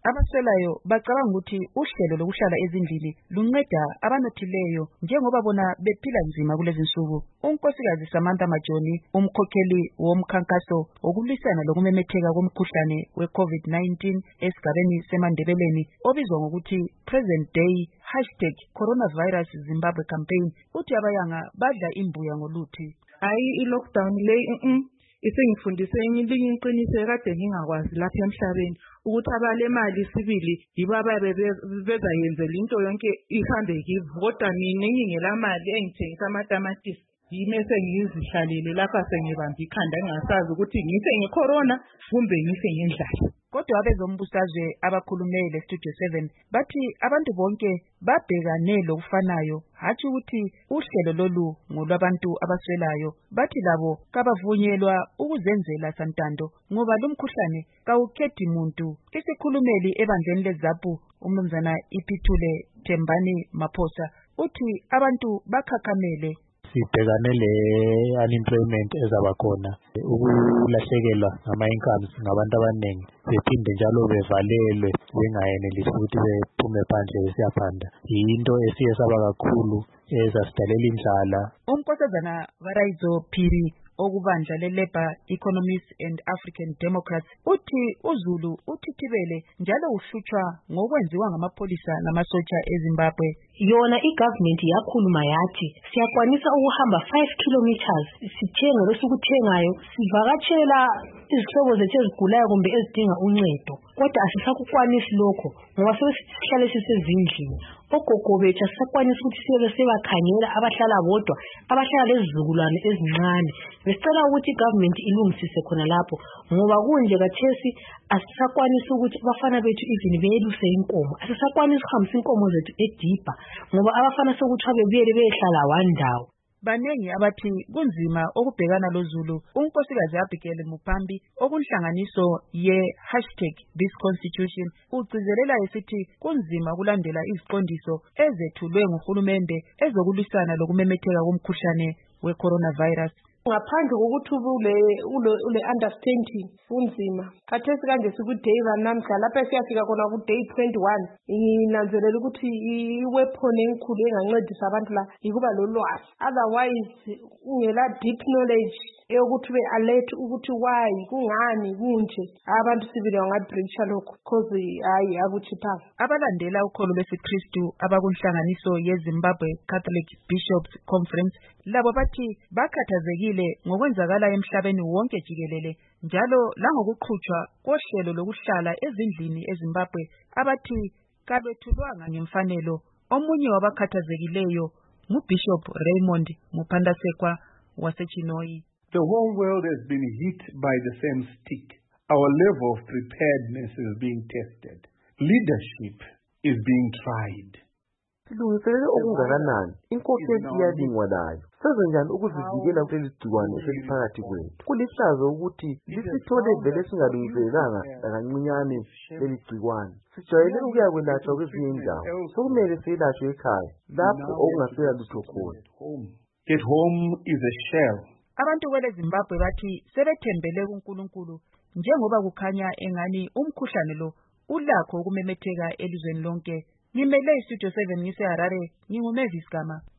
Abaswelayo bacabanga ukuthi uhlelo lokuhlala ezindlini lunceda abanothileyo njengoba bona bephila nzima kulezi nsuku. Unkosikazi Samantha Majoni, umkhokheli womkhankaso wokulwisana lokumemetheka komkhuhlane we-COVID-19 esigabeni seMandebeleni obizwa ngokuthi Present Day #Coronavirus Zimbabwe Campaign, uthi abayanga badla imbuya ngoluthi. Hayi i-lockdown le isengifundise elinye iqiniso ekade ngingakwazi lapha emhlabeni ukuthi abalemali sibili yibo ababe bezayenzela into yonke ihambe kibo, kodwa mina ngingelamali engithengisa amatamatisi yime sengizihlalele lapha sengibamba ikhanda ngingasazi ukuthi ngife ngecorona kumbe ngife ngendlala. Kodwa abezombusazwe abakhulumele Studio 7 bathi abantu bonke babhekane lokufanayo, hatshi ukuthi uhlelo lolu ngolwabantu abaswelayo. Bathi labo kabavunyelwa ukuzenzela santando ngoba lumkhuhlane kawukhethi muntu. Isikhulumeli ebandleni leZAPU umnumzana Ipithule Thembani Maphosa uthi abantu bakhakhamele. Sibhekane le-unemployment ezabakhona, ukulahlekelwa ngama-incomes ngabantu abaningi, bephinde njalo bevalelwe bengayenelisi ukuthi bephume phandle besiyaphanda. Yinto esiyesaba kakhulu ezasidalela indlala. Unkosazana Varaizo Phiri okubandla le-Labour Economists and African Democrats uthi uZulu uthithibele njalo uhlutshwa ngokwenziwa ngamapholisa namasotsha eZimbabwe. Yona i-government yakhuluma yathi siyakwanisa ukuhamba 5 kilometers sithenga lesukuthengayo, sivakatshela izihlobo zethu ezigulayo kumbe ezidinga uncedo, kodwa asisakukwanisi lokho ngoba sesihlale sisezindlini. Ogogo bethu asisakwanisi ukuthi sibe sebakhangela abahlala bodwa, abahlala lezizukulwane ezincane. Besicela ukuthi i-government ilungisise khona lapho ngoba kunje kathesi asisakwanisi ukuthi abafana bethu even beyeluse inkomo, asisakwanisi ukuhambisa inkomo zethu edibha ngoba abafana sokuthiwa bebuyele behlala wandawo. Banengi abathi kunzima okubhekana loZulu. Unkosikazi Abigail Mupambi okunhlanganiso ye#ThisConstitution ugcizelela esithi kunzima ukulandela iziqondiso ezethulwe nguhulumende ezokulwisana lokumemetheka komkhuhlane we-coronavirus. Ngaphandle kokuthi ule understanding kunzima. Khathesi kanje siku-day namhla lapha siyafika khona ku-day 21 nginanzelela ukuthi iweapon enkulu engancedisa abantu la yikuba lolwazi. Otherwise ungela deep knowledge eyokuthi be-alert ukuthi why kungani kunje abantu sibili wangabreacha lokho cause hayi akuchiphanga. Abalandela ukholo lwesiKristu abakunhlanganiso yeZimbabwe Catholic Bishops Conference labo bathi bakhathazekile ngokwenzakala emhlabeni wonke jikelele njalo langokuqhutshwa kohlelo lokuhlala ezindlini eZimbabwe abathi kalwethulwanga ngemfanelo. Omunye wabakhathazekileyo nguBishop Raymond Muphandasekwa waseChinoyi. The whole world has been hit by the same stick. Our level of preparedness is being tested. Leadership is being tried. Silungiselele okungakanani inkokheli iyadingwa nayo. Senze njani ukuzivikela kuleli gciwane eseliphakathi kwethu? Kulihlazo ukuthi lisithole vele singalungiselelanga kancinyane leli gciwane. Sijwayele ukuyakwelatshwa kwezinye indawo, sokumele siyelashwe ekhaya lapho okungaswela lutho khona. At home is a shell. Abantu kwele Zimbabwe bathi sebethembele kuNkulunkulu njengoba kukhanya engani umkhuhlane lo ulakho ukumemetheka elizweni lonke. Ngimele iStudio 7 ngise Harare, nginguMavis Gama.